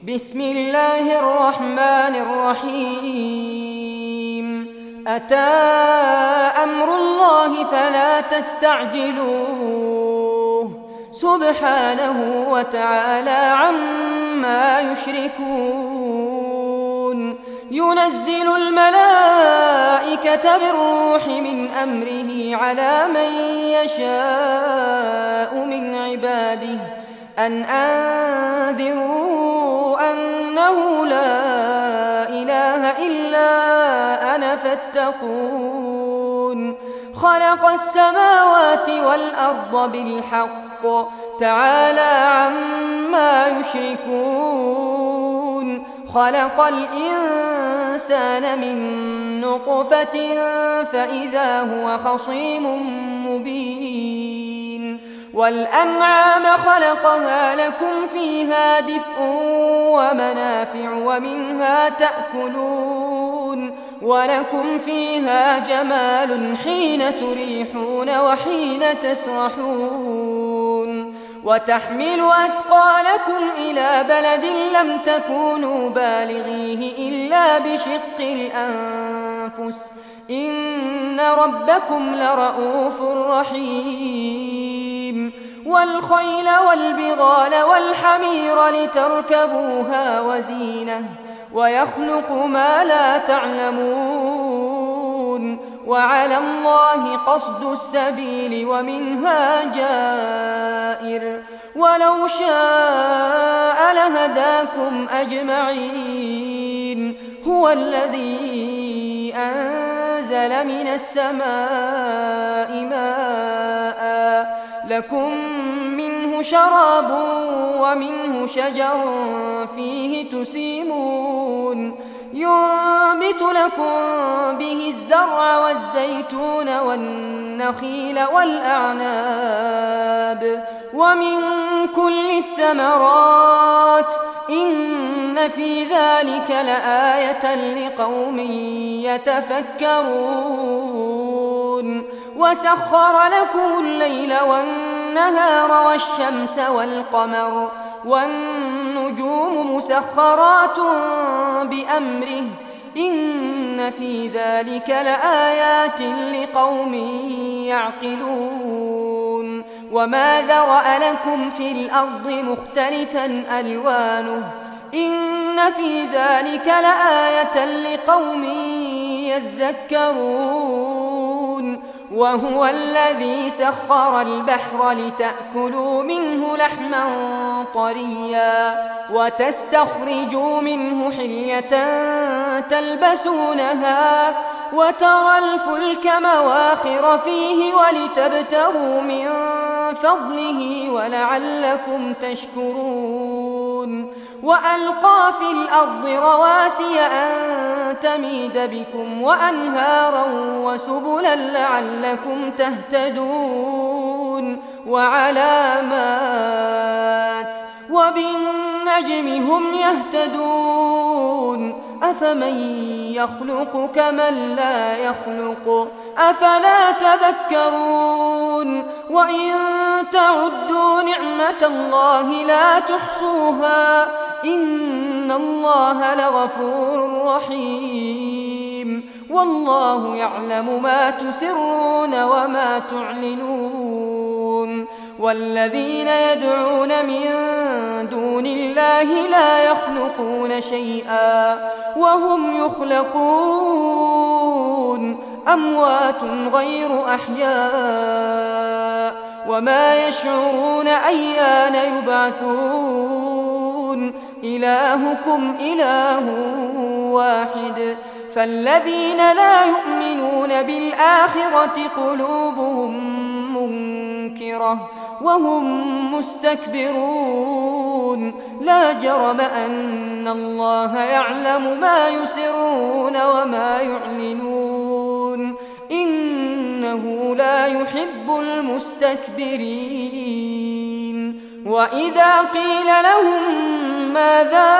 بسم الله الرحمن الرحيم أتى أمر الله فلا تستعجلوه سبحانه وتعالى عما يشركون ينزل الملائكة بالروح من أمره على من يشاء من عباده أن أنذروا أنه لا إله إلا أنا فاتقون خلق السماوات والأرض بالحق تعالى عما يشركون خلق الإنسان من نطفة فإذا هو خصيم مبين والأنعام خلقها لكم فيها دفء ومنافع ومنها تأكلون ولكم فيها جمال حين تريحون وحين تسرحون وتحمل أثقالكم إلى بلد لم تكونوا بالغيه إلا بشق الأنفس إن ربكم لرؤوف رحيم والخيل والبغال والحمير لتركبوها وزينة ويخلق ما لا تعلمون وعلى الله قصد السبيل ومنها جائر ولو شاء لهداكم أجمعين هو الذي أنزل من السماء ماء لكم منه شراب ومنه شجر فيه تسيمون ينبت لكم به الزرع والزيتون والنخيل والأعناب ومن كل الثمرات إن في ذلك لآية لقوم يتفكرون وسخر لكم الليل والنهار والشمس والقمر والنجوم مسخرات بأمره إن في ذلك لآيات لقوم يعقلون وما ذرأ لكم في الأرض مختلفا ألوانه إن في ذلك لآية لقوم يذكرون وهو الذي سخر البحر لتأكلوا منه لحما طريا وتستخرجوا منه حلية تلبسونها وترى الفلك مواخر فيه ولتبتغوا من فضله ولعلكم تشكرون وألقى في الأرض رواسي أن تميد بكم وأنهارا وسبلا لعلكم تهتدون وعلامات وبالنجم هم يهتدون أفمن يخلق كمن لا يخلق أفلا تذكرون وإن تعدوا نعمة الله لا تحصوها إن الله لغفور رحيم والله يعلم ما تسرون وما تعلنون والذين يدعون من دون الله لا يخلقون شيئا وهم يخلقون أموات غير أحياء وما يشعرون أيان يبعثون إلهكم إله واحد فالذين لا يؤمنون بالآخرة قلوبهم منكرة وهم مستكبرون لا جرم أن الله يعلم ما يسرون وما يعلنون إنه لا يحب المستكبرين وإذا قيل لهم ماذا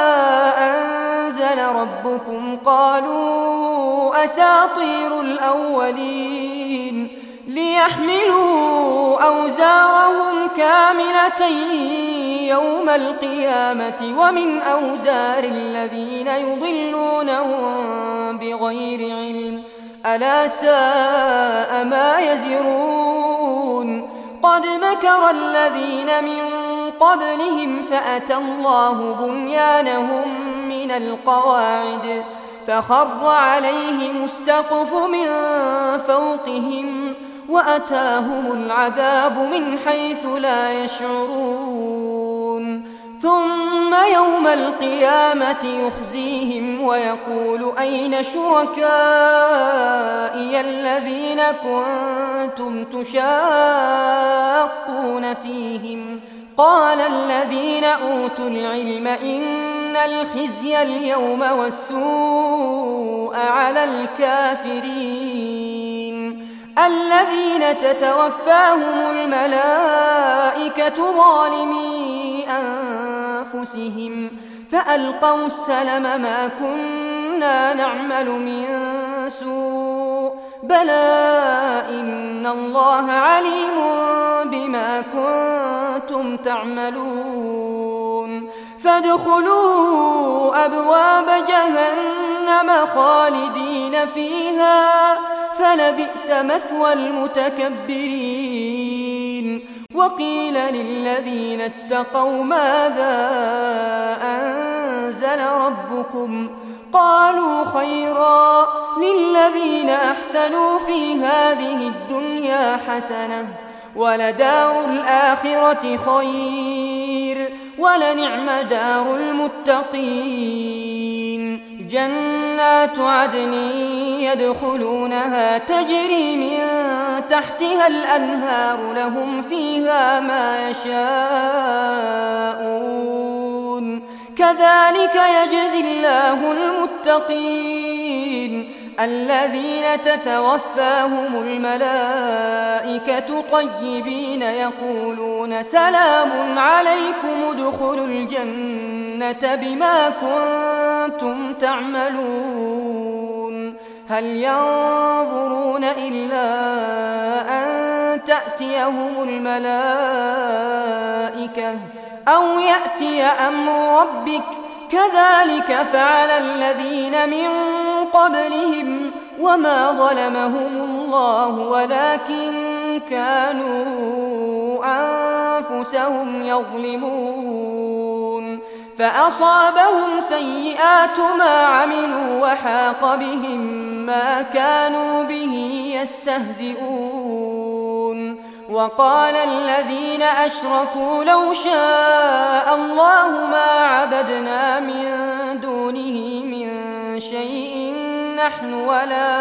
أنزل ربكم قالوا أساطير الأولين ليحملوا أوزارهم كاملة يوم القيامة ومن أوزار الذين يضلونهم بغير علم ألا ساء ما يزرون قد مكر الذين من قبلهم فأتى الله بنيانهم من القواعد فخر عليهم السقف من فوقهم وأتاهم العذاب من حيث لا يشعرون ثم يوم القيامة يخزيهم ويقول أين شركائي الذين كنتم تشاقون فيهم قال الذين أوتوا العلم إن الخزي اليوم والسوء على الكافرين الذين تتوفاهم الملائكة ظالمي أنفسهم فألقوا السلم ما كنا نعمل من سوء بلى إن الله عليم بما كنتم تعملون فادخلوا أبواب جهنم خالدين فيها فلبئس مثوى المتكبرين وقيل للذين اتقوا ماذا أنزل ربكم قالوا خيرا للذين أحسنوا في هذه الدنيا حسنة ولدار الآخرة خير ولنعم دار المتقين جنات عدن يدخلونها تجري من تحتها الأنهار لهم فيها ما يشاءون كذلك يجزي الله المتقين الذين تتوفاهم الملائكة طيبين يقولون سلام عليكم ادخلوا الجنة بما كنتم تعملون هل ينظرون إلا أن تأتيهم الملائكة أو يأتي أمر ربك كذلك فعل الذين من قبلهم وما ظلمهم الله ولكن كانوا أنفسهم يظلمون فأصابهم سيئات ما عملوا وحاق بهم ما كانوا به يستهزئون وقال الذين أشركوا لو شاء الله ما عبدنا من دونه من شيء نحن ولا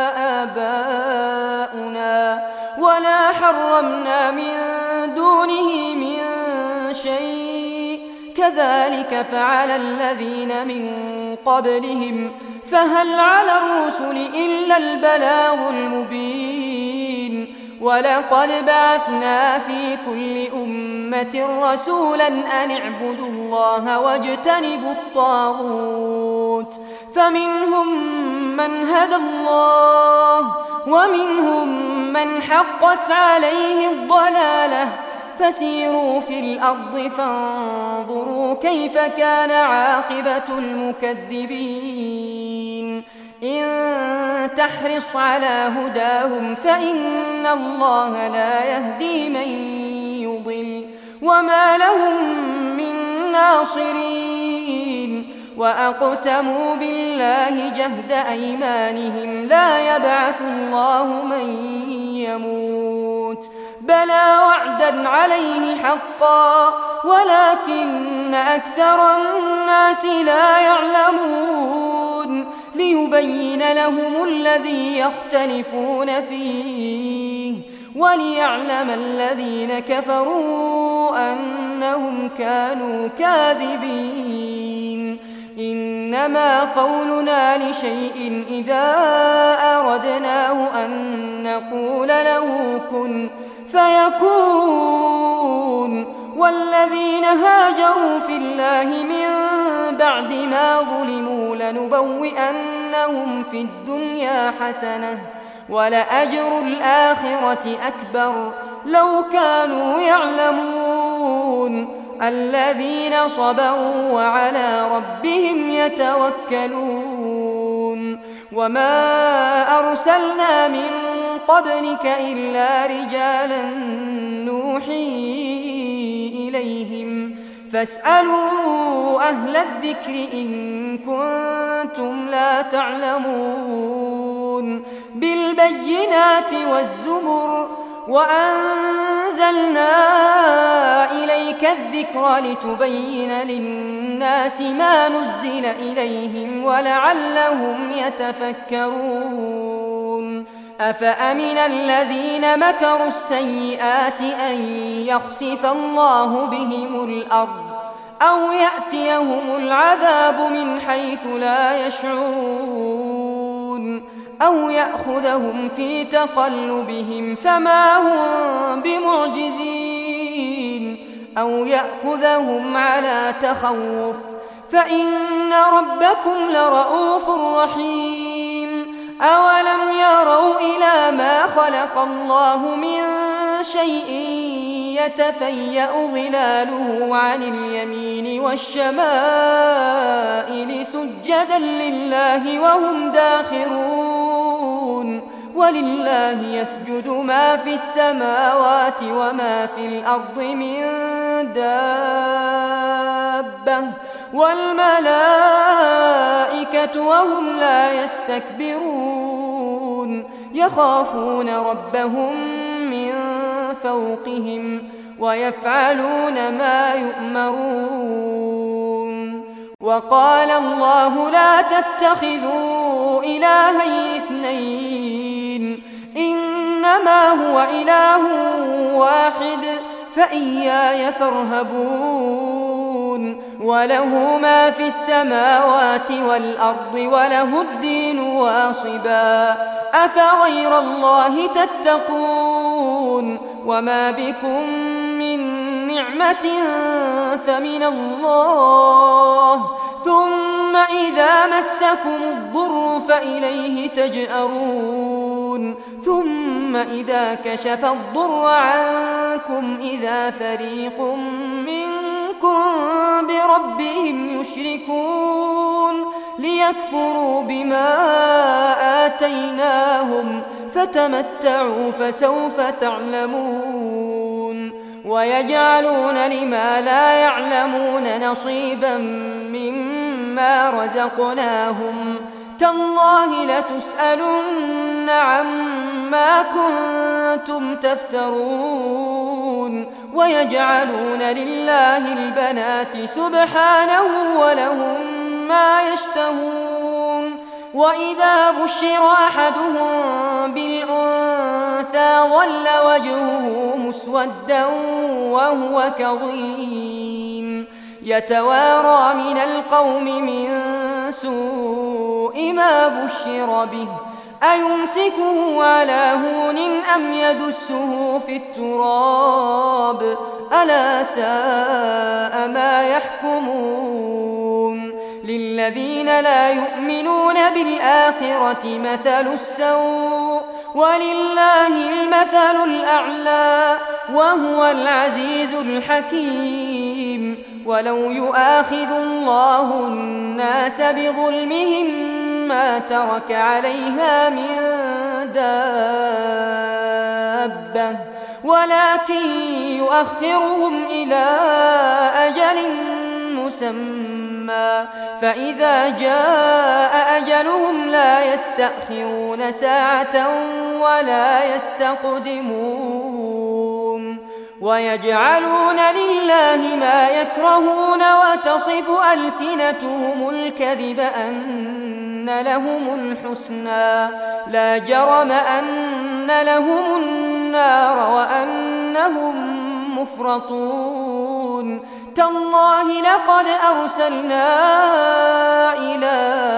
آباؤنا ولا حرمنا من دونه من شيء كذلك فعل الذين من قبلهم فهل على الرسل إلا البلاغ المبين ولقد بعثنا في كل أمة رسولا أن اعبدوا الله واجتنبوا الطاغوت فمنهم من هدى الله ومنهم من حقت عليه الضلالة فسيروا في الأرض فانظروا كيف كان عاقبة المكذبين إن تحرص على هداهم فإن الله لا يهدي من يضل وما لهم من ناصرين وأقسموا بالله جهد أيمانهم لا يبعث الله من يموت بلى وعدا عليه حقا ولكن أكثر الناس لا يعلمون ليبين لهم الذي يختلفون فيه وليعلم الذين كفروا أنهم كانوا كاذبين إنما قولنا لشيء إذا أردناه أن نقول له كن فيكون والذين هاجروا في الله من بعد ما ظلموا لنبوئنهم في الدنيا حسنة ولأجر الآخرة أكبر لو كانوا يعلمون الذين صبروا وعلى ربهم يتوكلون وما أرسلنا من قبلك إلا رجالا نوحي إليهم فاسألوا أهل الذكر إن كنتم لا تعلمون بالبينات والزبر وأنزلنا إليك الذكر لتبين للناس ما نزل إليهم ولعلهم يتفكرون أفأمن الذين مكروا السيئات أن يخسف الله بهم الأرض أو يأتيهم العذاب من حيث لا يشعرون أو يأخذهم في تقلبهم فما هم بمعجزين أو يأخذهم على تخوف فإن ربكم لرؤوف رحيم أولم يروا إلى ما خلق الله من شيء يتفيأ ظلاله عن اليمين والشمائل سجدا لله وهم داخرون ولله يسجد ما في السماوات وما في الأرض من دابة والملائكة وهم لا يستكبرون يخافون ربهم من فوقهم ويفعلون ما يؤمرون وقال الله لا تتخذوا إلهين اثنين إنما هو إله واحد فإياي فارهبون وله ما في السماوات والأرض وله الدين واصبا أفغير الله تتقون وما بكم من نعمة فمن الله ثم إذا مسكم الضر فإليه تجأرون ثم إذا كشف الضر عنكم إذا فريق منكم بربهم يشركون ليكفروا بما آتيناهم فتمتعوا فسوف تعلمون ويجعلون لما لا يعلمون نصيبا مما رزقناهم تالله لتسألن عما كنتم تفترون ويجعلون لله البنات سبحانه ولهم ما يشتهون وإذا بشر أحدهم بالأنثى ظل وجهه مسودا وهو كظيم يتوارى من القوم من سوء ما بشر به أيمسكه على هون أم يدسه في التراب ألا ساء ما يحكمون للذين لا يؤمنون بالآخرة مثل السوء ولله المثل الأعلى وهو العزيز الحكيم ولو يؤاخذ الله الناس بظلمهم ما ترك عليها من دابة ولكن يؤخرهم إلى أجل مسمى فإذا جاء أجلهم لا يستأخرون ساعة ولا يستقدمون ويجعلون لله ما يكرهون وتصف ألسنتهم الكذب أن لهم الحسنى لا جرم أن لهم النار وأنهم مفرطون تالله لقد أرسلنا إلى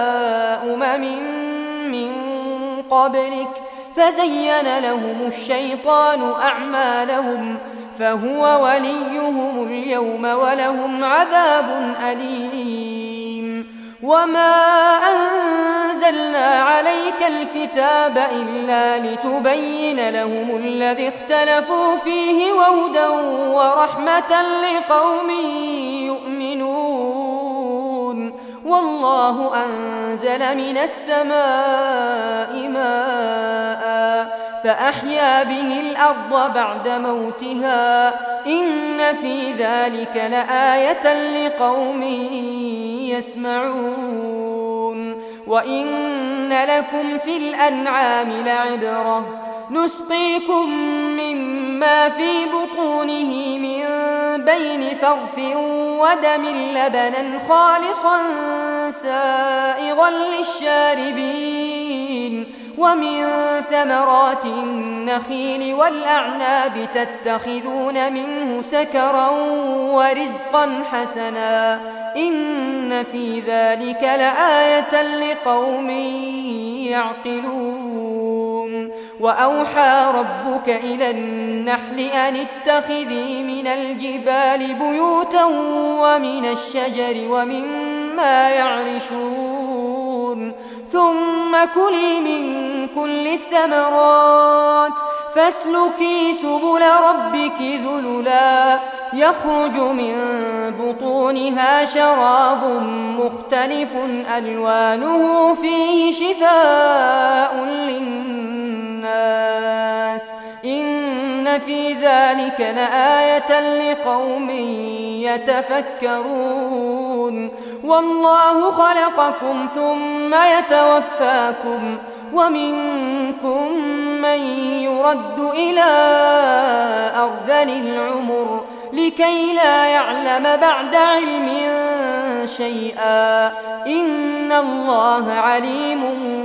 من قبلك فزين لهم الشيطان أعمالهم فهو وليهم اليوم ولهم عذاب أليم وما أنزلنا أنزلنا عليك الكتاب إلا لتبين لهم الذي اختلفوا فيه وهدى ورحمة لقوم يؤمنون والله أنزل من السماء ماء فأحيا به الأرض بعد موتها إن في ذلك لآية لقوم يسمعون وإن لكم في الأنعام لعبرة نسقيكم مما في بطونه من بين فرث ودم لبنا خالصا سائغا للشاربين ومن ثمرات النخيل والأعناب تتخذون منه سكرا ورزقا حسنا إن في ذلك لآية لقوم يعقلون وأوحى ربك إلى النحل أن اتخذي من الجبال بيوتا ومن الشجر ومما يعرشون ثم كلي من كل الثمرات فاسلكي سبل ربك ذللا يخرج من بطونها شراب مختلف ألوانه فيه شفاء للناس إن في ذلك لآية لقوم يتفكرون والله خلقكم ثم يتوفاكم ومنكم من يرد إلى أرذل العمر لكي لا يعلم بعد علم شيئا إن الله عليم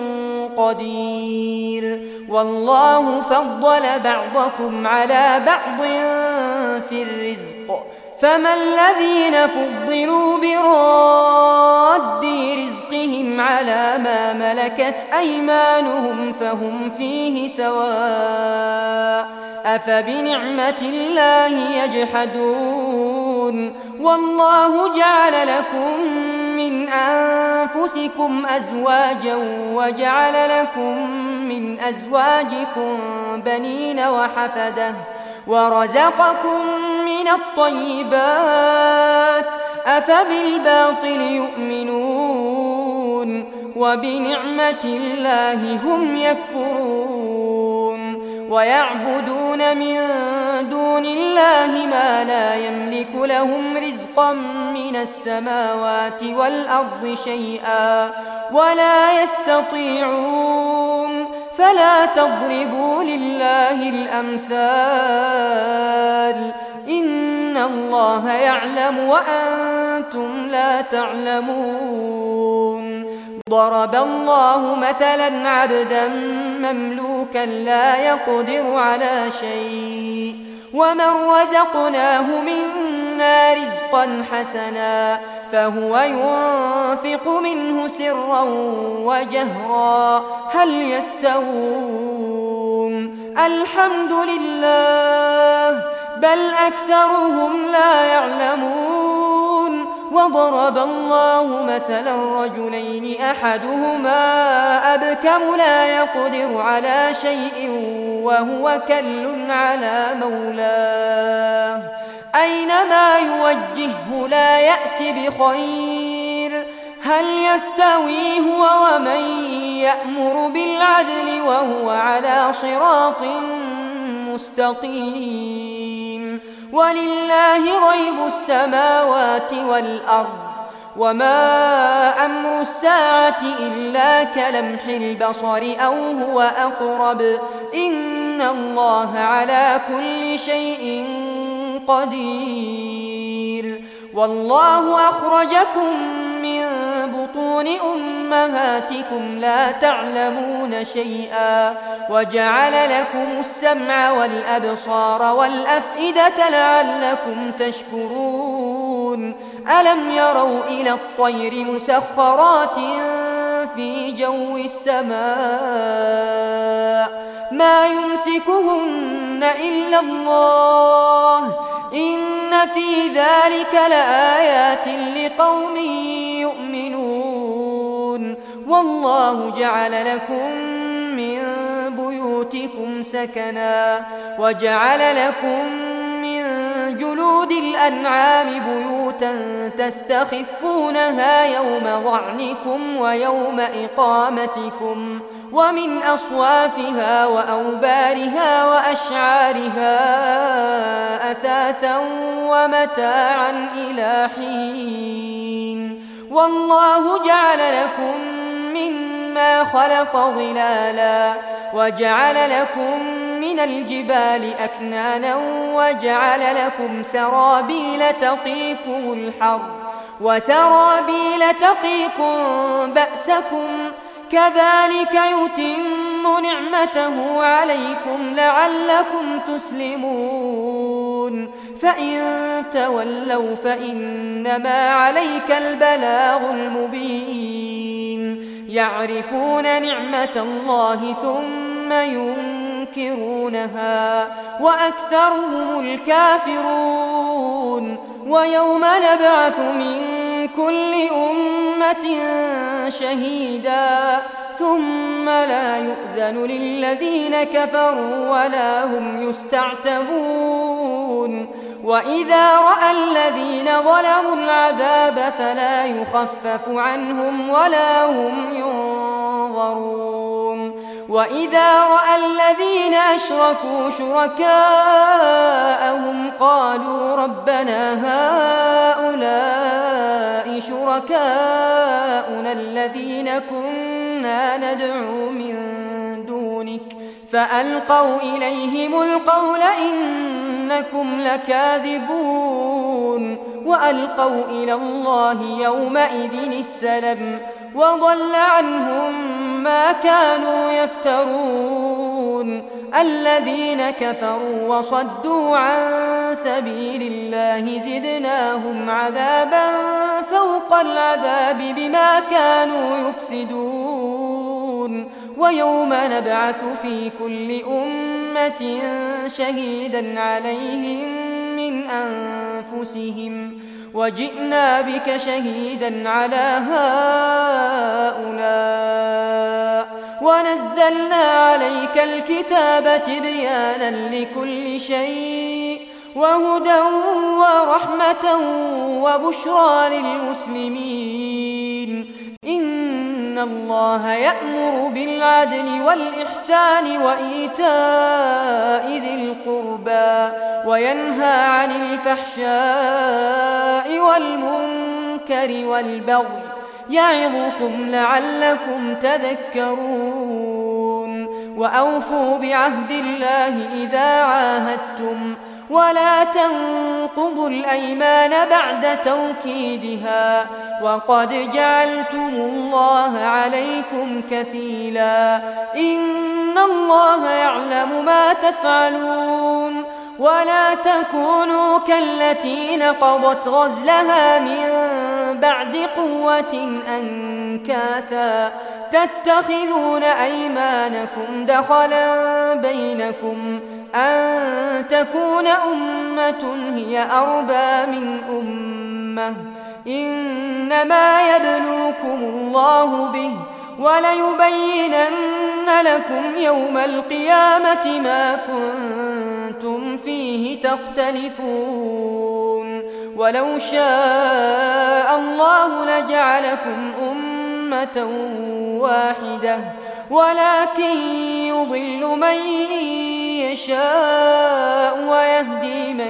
قدير والله فضل بعضكم على بعض في الرزق فما الذين فضلوا براد رزقهم على ما ملكت أيمانهم فهم فيه سواء أفبنعمة الله يجحدون والله جعل لكم من أنفسكم أزواجا وجعل لكم من أزواجكم بنين وحفدة ورزقكم من الطيبات أفبالباطل يؤمنون وبنعمة الله هم يكفرون ويعبدون من دون الله ما لا يملك لهم رزقا من السماوات والأرض شيئا ولا يستطيعون فلا تضربوا لله الأمثال إن الله يعلم وأنتم لا تعلمون ضرب الله مثلا عبدا مملوكا لا يقدر على شيء ومن رزقناه منا رزقا حسنا فهو ينفق منه سرا وجهرا هل يستوون الحمد لله بل أكثرهم لا يعلمون وضرب الله مثلا رجلين أحدهما أبكم لا يقدر على شيء وهو كل على مولاه أينما يوجهه لا يأتي بخير هل يستوي هو ومن يأمر بالعدل وهو على صراط مستقيم ولله غيب السماوات والأرض وما أمر الساعة إلا كلمح البصر أو هو أقرب إن الله على كل شيء قدير والله أخرجكم من بطون أمهاتكم لا تعلمون شيئا وجعل لكم السمع والأبصار والأفئدة لعلكم تشكرون ألم يروا إلى الطير مسخرات في جو السماء ما يمسكهن إلا الله إن في ذلك لآيات لقوم يؤمنون والله جعل لكم من بيوتكم سكنا وجعل لكم من جلود الأنعام بيوتا تستخفونها يوم ظعنكم ويوم إقامتكم ومن أصوافها وأوبارها وأشعارها أثاثا ومتاعا إلى حين والله جعل لكم مما خلق ظلالا وجعل لكم من الجبال أكنانا وجعل لكم سرابيل تقيكم الحر وسرابيل تقيكم بأسكم كذلك يتم نعمته عليكم لعلكم تسلمون فإن تولوا فإنما عليك البلاغ المبين يعرفون نعمة الله ثم ينكرونها وأكثرهم الكافرون ويوم نبعث من كل أمة شهيدا ثم لا يؤذن للذين كفروا ولا هم يستعتبون وإذا رأى الذين ظلموا العذاب فلا يخفف عنهم ولا هم ينظرون وإذا رأى الذين أشركوا شركاءهم قالوا ربنا هؤلاء شركاؤنا الذين كنا ندعو من دونك فألقوا إليهم القول إنكم لكاذبون وألقوا إلى الله يومئذ السلم وضل عنهم ما كانوا يفترون الذين كفروا وصدوا عن سبيل الله زدناهم عذابا فوق العذاب بما كانوا يفسدون ويوم نبعث في كل أمة شهيدا عليهم من أنفسهم وجئنا بك شهيدا على هؤلاء ونزلنا عليك الكتاب تبيانا لكل شيء وهدى ورحمة وبشرى للمسلمين إن الله يأمر بالعدل والإحسان وإيتاء ذي القربى وينهى عن الفحشاء والمنكر والبغي يعظكم لعلكم تذكرون وأوفوا بعهد الله إذا عاهدتم ولا تنقضوا الأيمان بعد توكيدها وقد جعلتم الله عليكم كفيلا إن الله يعلم ما تفعلون ولا تكونوا كالتي نقضت غزلها من بعد قوة أنكاثا تتخذون أيمانكم دخلا بينكم أن تكون أمة هي أربى من أمة إنما يبلوكم الله به وليبينن لكم يوم القيامة ما كنتم فيه تختلفون ولو شاء الله لجعلكم أمة واحدة ولكن يضل من يشاء ويهدي من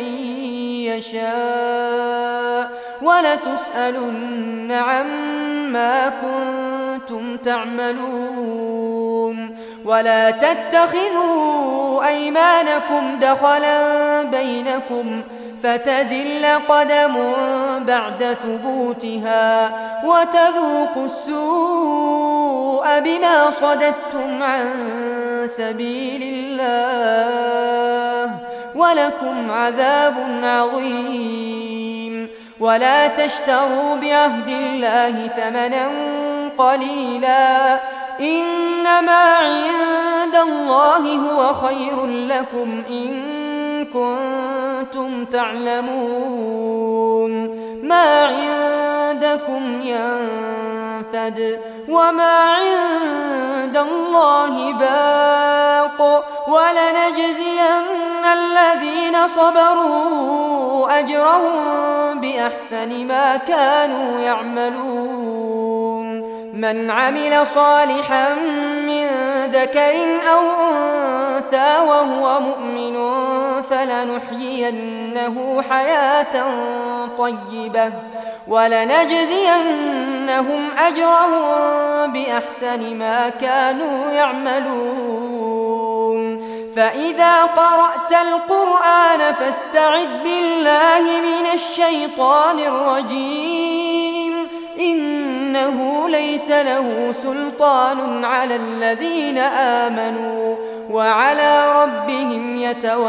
يشاء ولتسألن عما كنتم تعملون ولا تتخذوا أيمانكم دخلا بينكم فتزل قدم بعد ثبوتها وتذوقوا السوء بما صددتم عن سبيل الله ولكم عذاب عظيم ولا تشتروا بعهد الله ثمنا قليلا إنما عند الله هو خير لكم إن كنتم تعلمون ما عندكم ينفد ينفد وما عند الله باق ولنجزين الذين صبروا أجرهم بأحسن ما كانوا يعملون من عمل صالحا من ذكر أو أنثى وهو مؤمن فلنحيينه حياة طيبة ولنجزينهم أجرهم بأحسن ما كانوا يعملون فإذا قرأت القرآن فاستعذ بالله من الشيطان الرجيم إنه ليس له سلطان على الذين آمنوا وعلى ربهم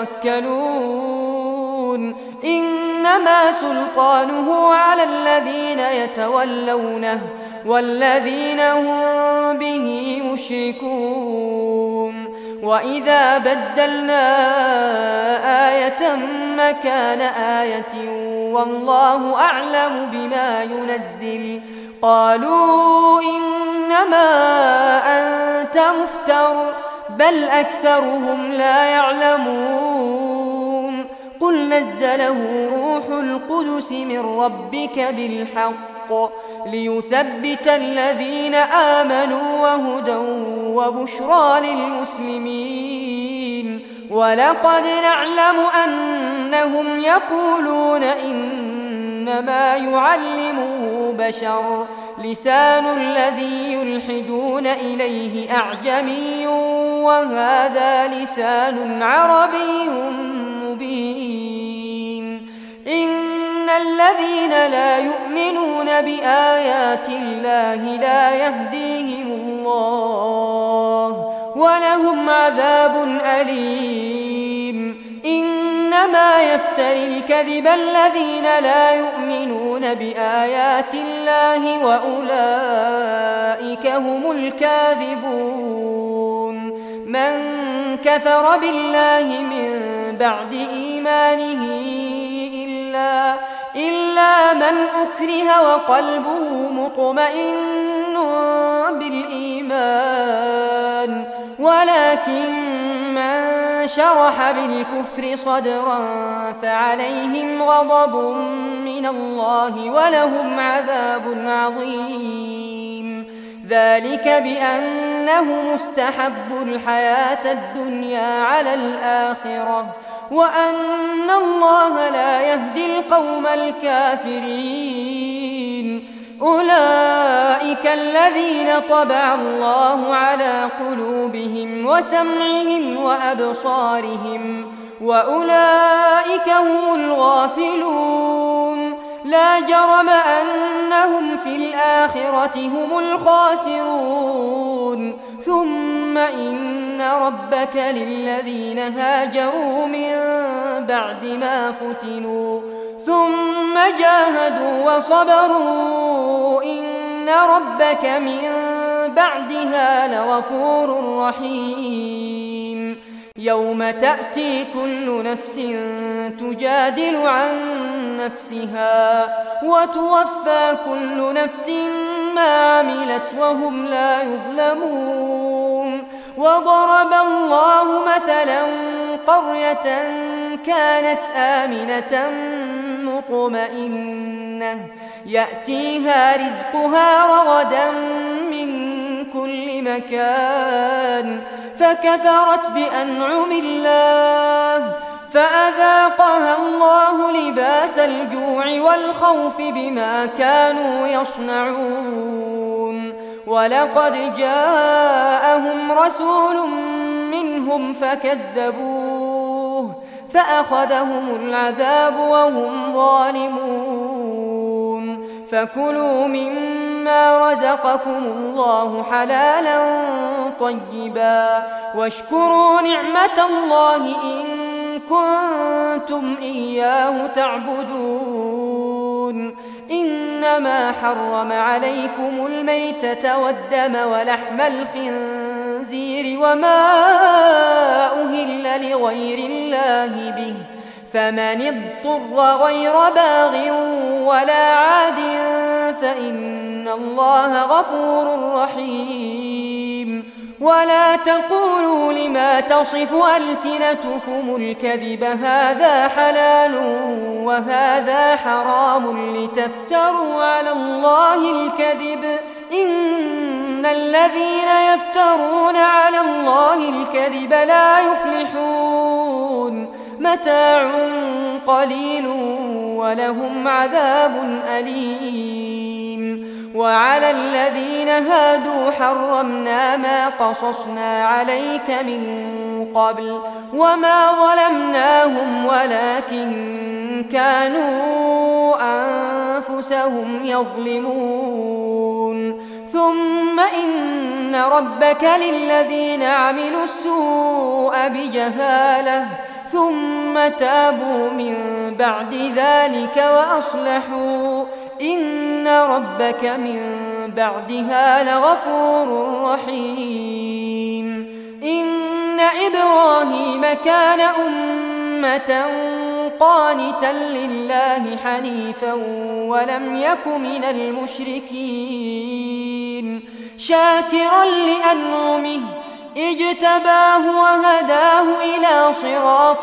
يتوكلون إنما سلطانه على الذين يتولونه والذين هم به مشركون وإذا بدلنا آية مكان آية والله أعلم بما ينزل قالوا إنما أنت مفتر بل أكثرهم لا يعلمون قل نزله روح القدس من ربك بالحق ليثبت الذين آمنوا وهدى وبشرى للمسلمين ولقد نعلم أنهم يقولون إنما يعلمه بشر لسان الذي يلحدون إليه أعجمي وهذا لسان عربي مبين إن الذين لا يؤمنون بآيات الله لا يهديهم الله ولهم عذاب أليم إنما يفتري الكذب الذين لا يؤمنون بآيات الله وأولئك هم الكاذبون من كفر بالله من بعد إيمانه إلا من أكره وقلبه مطمئن بالإيمان ولكن من شرح بالكفر صدرا فعليهم غضب من الله ولهم عذاب عظيم ذلك بأنه مستحب الحياة الدنيا على الآخرة وأن الله لا يهدي القوم الكافرين أولئك الذين طبع الله على قلوبهم وسمعهم وأبصارهم وأولئك هم الغافلون لا جرم أنهم في الآخرة هم الخاسرون ثم إن ربك للذين هاجروا من بعد ما فتنوا ثم جاهدوا وصبروا إن ربك من بعدها لغفور رحيم يوم تأتي كل نفس تجادل عن نفسها وتوفى كل نفس ما عملت وهم لا يظلمون وضرب الله مثلا قرية كانت آمنة مطمئنة يأتيها رزقها رغدا من كل مكان فكفرت بأنعم الله فأذاقها الله لباس الجوع والخوف بما كانوا يصنعون ولقد جاءهم رسول منهم فكذبوه فأخذهم العذاب وهم ظالمون فكلوا مما رزقكم الله حلالا طيبا واشكروا نعمة الله إن كنتم إياه تعبدون إنما حرم عليكم الميتة والدم ولحم الخنزير وما أهل لغير الله به فمن اضطر غير باغ ولا عاد فإن الله غفور رحيم ولا تقولوا لما تصف ألسنتكم الكذب هذا حلال وهذا حرام لتفتروا على الله الكذب إن الذين يفترون على الله الكذب لا يفلحون متاع قليل ولهم عذاب أليم وعلى الذين هادوا حرمنا ما قصصنا عليك من قبل وما ظلمناهم ولكن كانوا أنفسهم يظلمون ثم إن ربك للذين عملوا السوء بجهالة ثم تابوا من بعد ذلك وأصلحوا إن ربك من بعدها لغفور رحيم إن إبراهيم كان أمة قانتا لله حنيفا ولم يك من المشركين شاكرا لأنعمه اجتباه وهداه إلى صراط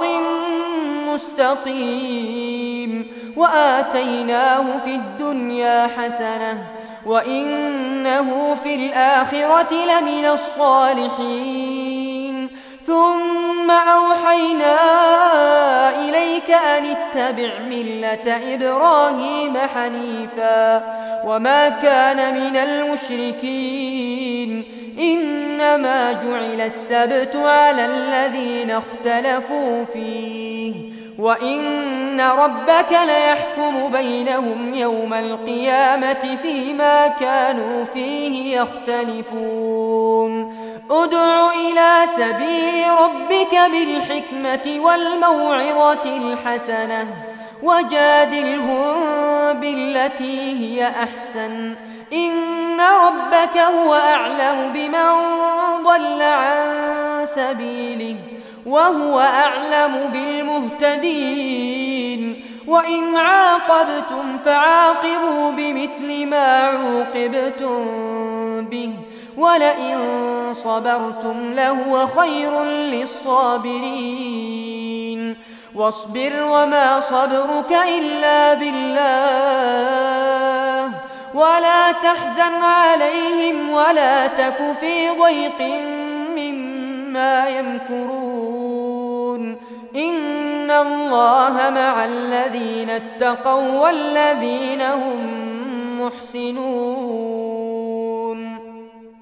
مستقيم وآتيناه في الدنيا حسنة وإنه في الآخرة لمن الصالحين ثم أوحينا إليك أن اتبع ملة إبراهيم حنيفا وما كان من المشركين إنما جعل السبت على الذين اختلفوا فيه وإن ربك ليحكم بينهم يوم القيامة فيما كانوا فيه يختلفون ادع إلى سبيل ربك بالحكمة والموعظة الحسنة وجادلهم بالتي هي أحسن إن ربك هو أعلم بمن ضل عن سبيله وهو أعلم بالمهتدين وإن عاقبتم فعاقبوا بمثل ما عوقبتم به ولئن صبرتم لهو خير للصابرين واصبر وما صبرك إلا بالله ولا تحزن عليهم ولا تك في ضيق مما يمكرون إن الله مع الذين اتقوا والذين هم محسنون